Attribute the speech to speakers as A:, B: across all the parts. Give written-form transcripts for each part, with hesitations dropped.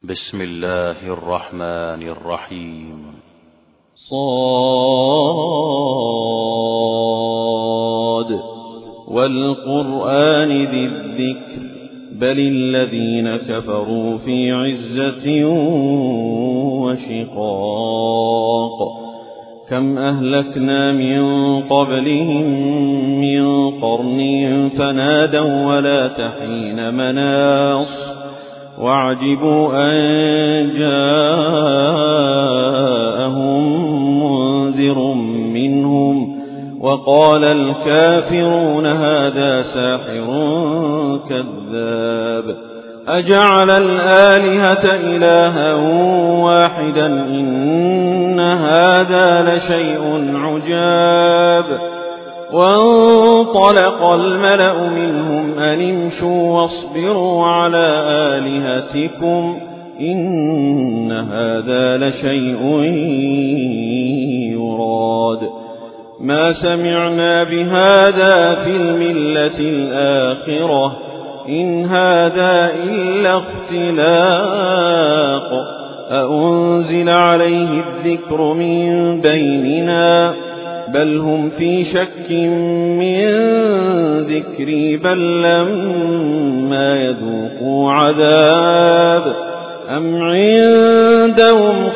A: بسم الله الرحمن الرحيم.
B: صاد والقرآن ذي الذكر بل الذين كفروا في عزة وشقاق. كم أهلكنا من قبلهم من قرن فنادوا ولا تحين مناص وعجبوا أن جاءهم منذر منهم وقال الكافرون هذا ساحر كذاب. أجعل الآلهة إلها واحدا إن هذا لشيء عجاب. وانطلق الملأ منهم أن امشوا واصبروا على آلهتكم إن هذا لشيء يراد. ما سمعنا بهذا في الملة الآخرة إن هذا إلا اختلاق. أأنزل عليه الذكر من بيننا بل هم في شك من ذكري بل لما يذوقوا عذاب. أم عندهم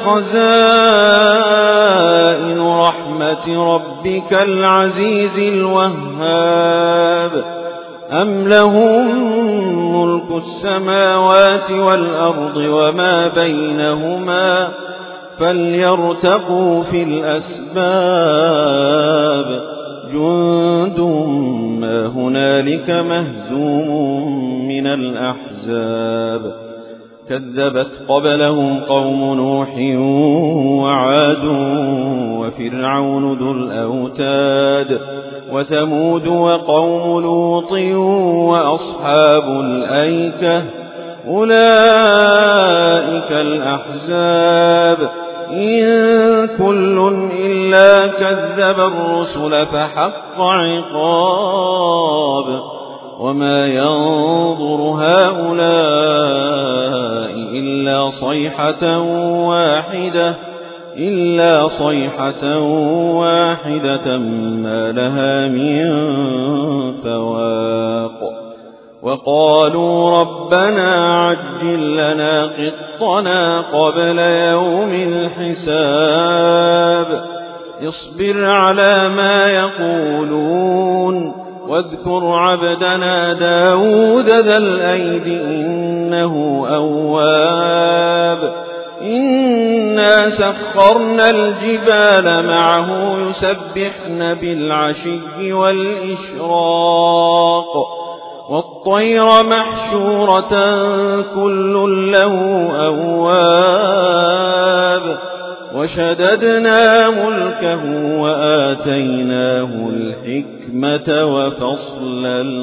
B: خزائن رحمة ربك العزيز الوهاب أم لهم ملك السماوات والأرض وما بينهما فليرتقوا في الأسباب. جند ما هنالك مهزوم من الأحزاب. كذبت قبلهم قوم نوح وعاد وفرعون ذو الأوتاد وثمود وقوم لوط وأصحاب الأيكة أولئك الأحزاب. إن كل إلا كذب الرسل فحق عقاب. وما ينظر هؤلاء إلا صيحة واحدة ما لها من فواق. وقالوا ربنا عجل لنا قطنا قبل يوم الحساب. اصبر على ما يقولون واذكر عبدنا داود ذا الأيد إنه أواب. إنا سخرنا الجبال معه يسبحن بالعشي والإشراق والطير محشورة كل له أواب. وشددنا ملكه وآتيناه الحكمة وفصل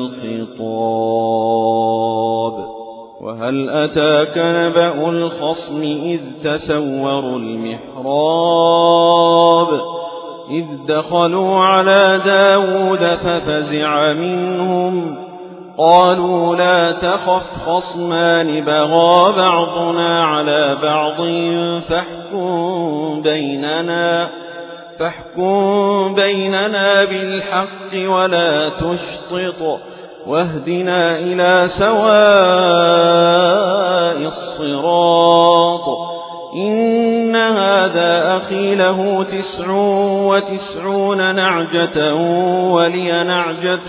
B: الخطاب. وهل أتاك نبأ الخصم إذ تسوروا المحراب إذ دخلوا على داود ففزع منهم قالوا لا تخف خصمان بغى بعضنا على بعض فاحكم بيننا بالحق ولا تشطط واهدنا إلى سواء الصراط. إن هذا أخي له 99 نعجة ولي نعجة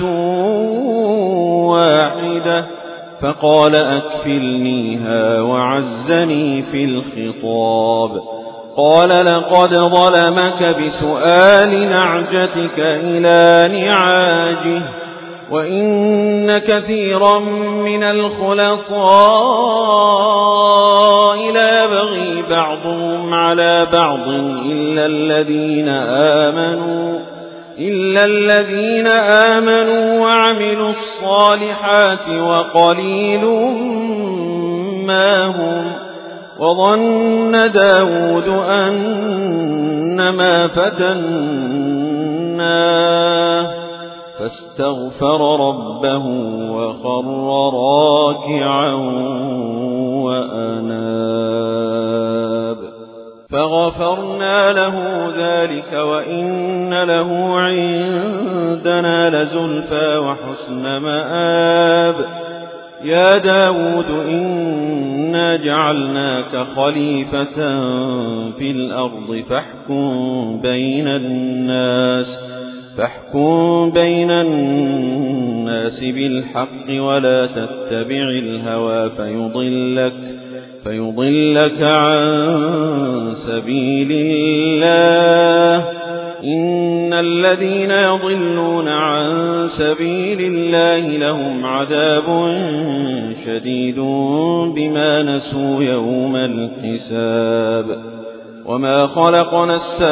B: واحدة فقال أكفلنيها وعزني في الخطاب. قال لقد ظلمك بسؤال نعجتك إلى نعاجه وإن كثيرا من الخلطاء ليبغي بعضهم على بعض إلا الذين آمنوا وعملوا الصالحات وقليل ما هم. وظن داود أنما فتناه فاستغفر ربه وخر راكعا وأناب. فغفرنا له ذلك وإن له عندنا لزلفى وحسن مآب. يا داود إنا جعلناك خليفة في الأرض فاحكم بين الناس بالحق ولا تتبع الهوى فيضلك عن سبيل الله. إن الذين يضلون عن سبيل الله لهم عذاب شديد بما نسوا يوم الحساب. وما خلقنا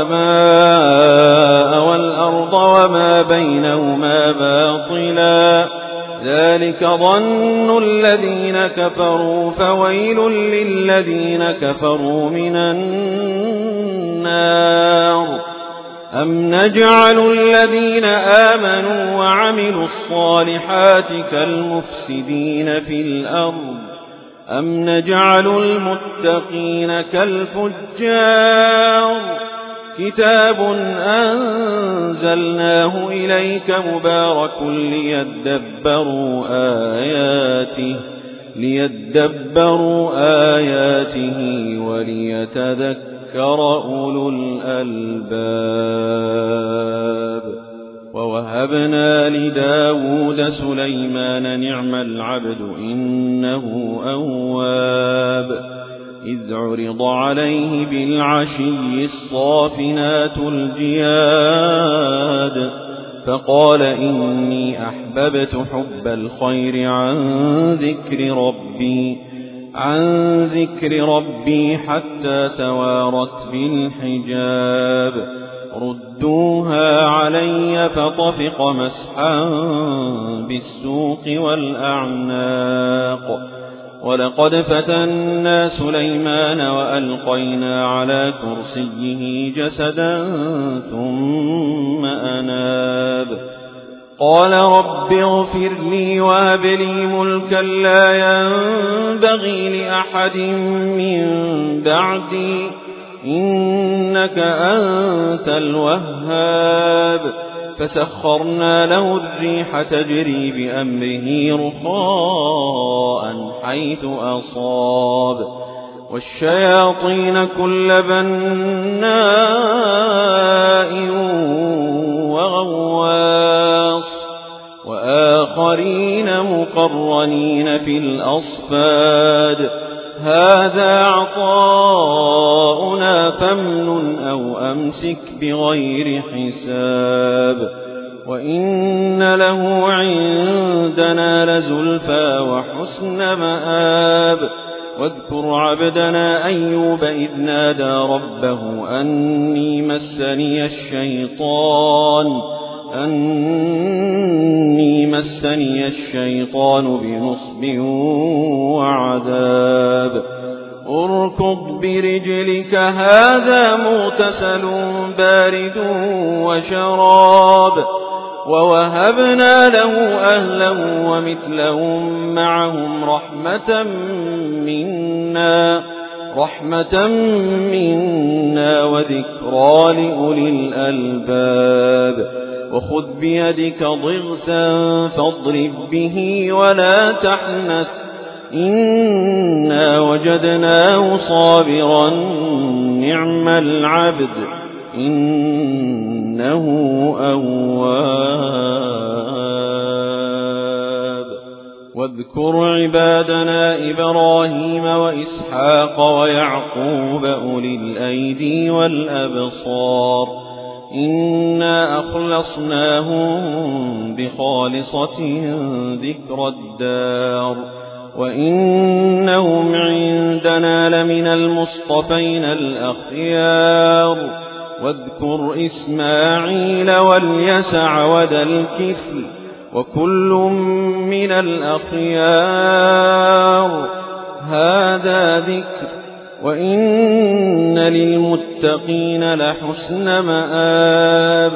B: السماء والأرض وما بينهما باطلا ذلك ظن الذين كفروا فويل للذين كفروا من النار. أم نجعل الذين آمنوا وعملوا الصالحات كالمفسدين في الأرض أم نجعل المتقين كالفجار. كتاب أنزلناه إليك مبارك ليدبروا آياته وليتذكر أولو الألباب. ووهبنا لداود سليمان نعم العبد إنه أواب. إذ عرض عليه بالعشي الصافنات الجياد فقال إني أحببت حب الخير عن ذكر ربي حتى توارت بالحجاب. ردوها علي فطفق مسحا بالسوق والأعناق. ولقد فتنا سليمان وألقينا على كرسيه جسدا ثم أناب. قال رب اغفر لي وهب لي ملكا لا ينبغي لأحد من بعدي إنك أنت الوهاب. فسخرنا له الريح تجري بأمره رخاء حيث أصاب والشياطين كل بناء وغواص وآخرين مقرنين في الأصفاد. هذا عطاؤنا فامنن أو أمسك بغير حساب. وإن له عندنا لزلفى وحسن مآب. واذكر عبدنا أيوب إذ نادى ربه أني مسني الشيطان بنصب وعذاب. اركض برجلك هذا مغتسل بارد وشراب. ووهبنا له أهله ومثلهم معهم رحمة منا وذكرى لأولي الألباب. وخذ بيدك ضغثا فاضرب به ولا تحنث إنا وجدناه صابرا نعم العبد إنه أواب. واذكر عبادنا إبراهيم وإسحاق ويعقوب أولي الأيدي والأبصار إنا أخلصناهم بخالصة ذكر الدار وإنهم عندنا لمن المصطفين الأخيار. واذكر إسماعيل واليسع وذا الكفل وكل من الأخيار. هذا ذكر وإن للمتقين لحسن مآب.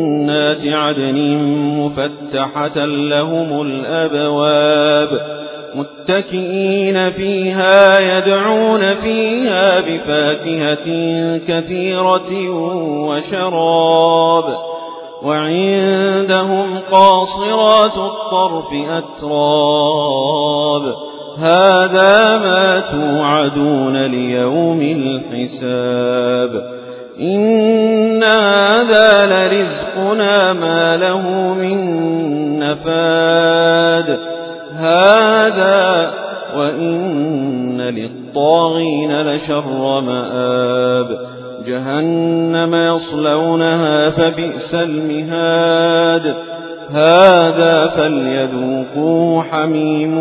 B: جنات عدن مفتحة لهم الأبواب متكئين فيها يدعون فيها بفاكهة كثيرة وشراب وعندهم قاصرات الطرف أتراب هذا ما توعدون ليوم الحساب إن هذا لرزقنا ما له من نفاد هذا وإن للطاغين لشر مآب جهنم يصلونها فبئس المهاد هذا فليذوقوا حميم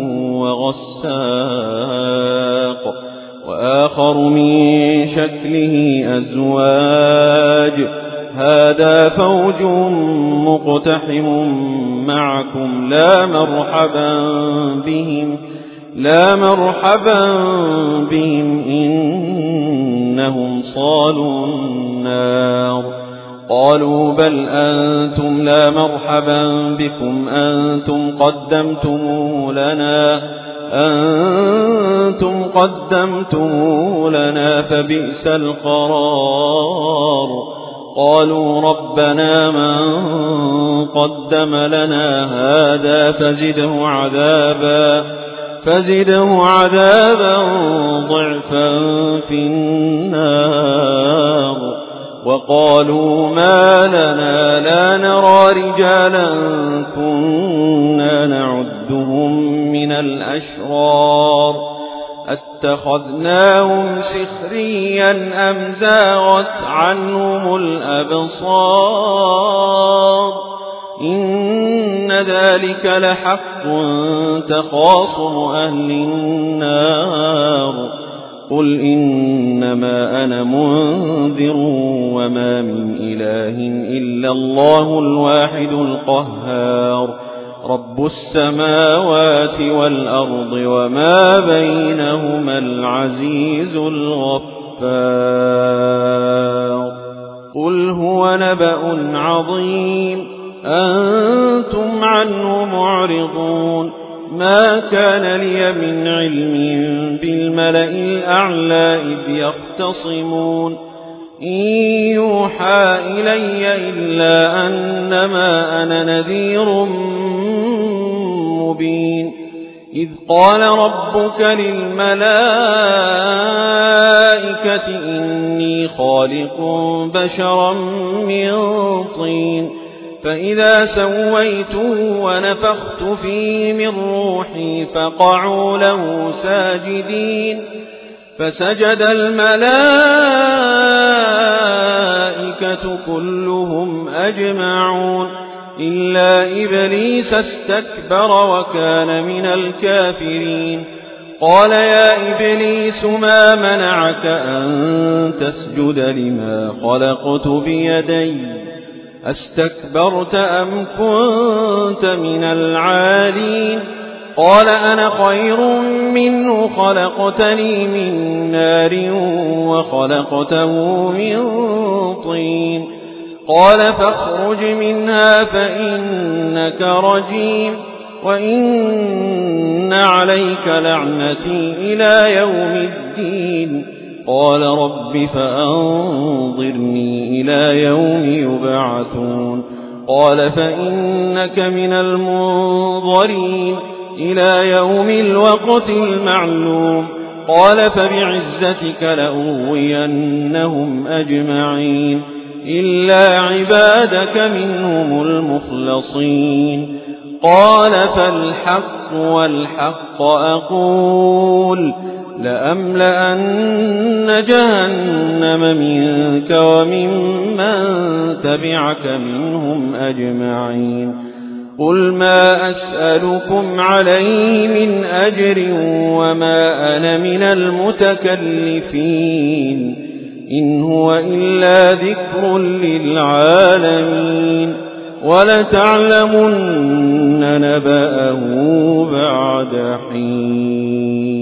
B: وغساق وآخر من شكله أزواج هذا فوج مقتحم معكم لا مرحبا بهم إنهم صالوا النار قالوا بل أنتم لا مرحبا بكم أنتم قدمتموه لنا فبئس القرار قالوا ربنا من قدم لنا هذا فزده عذابا ضعفا في النار وقالوا ما لنا لا نرى رجالا كنا نعدهم من الأشرار اتخذناهم سخريا أم زاغت عنهم الأبصار إن ذلك لحق تخاصم أهل النار قل إنما أنا منذر وما من إله إلا الله الواحد القهار رب السماوات والأرض وما بينهما العزيز الغفار قل هو نبأ عظيم أنتم عنه معرضون ما كان لي من علم بالملأ الأعلى إذ يختصمون إن يوحى إلي إلا أنما أنا نذير مبين إذ قال ربك للملائكة إني خالق بشرا من طين فإذا سويته ونفخت فيه من روحي فقعوا له ساجدين فسجد الملائكة كلهم أجمعون إلا إبليس استكبر وكان من الكافرين قال يا إبليس ما منعك أن تسجد لما خلقت بيدي أستكبرت أم كنت من العالين قال أنا خير منه خلقتني من نار وخلقته من طين قال فاخرج منها فإنك رجيم وإن عليك لعنتي إلى يوم الدين قال رب فأنظرني إلى يوم يبعثون قال فإنك من المنظرين إلى يوم الوقت المعلوم قال فبعزتك لأغوينهم أجمعين إلا عبادك منهم المخلصين قال فالحق والحق أقول لأملأن جهنم منك وممن تبعك منهم أجمعين قل ما أسألكم عليه من أجر وما أنا من المتكلفين إن هو إلا ذكر للعالمين ولتعلمن نبأه بعد حين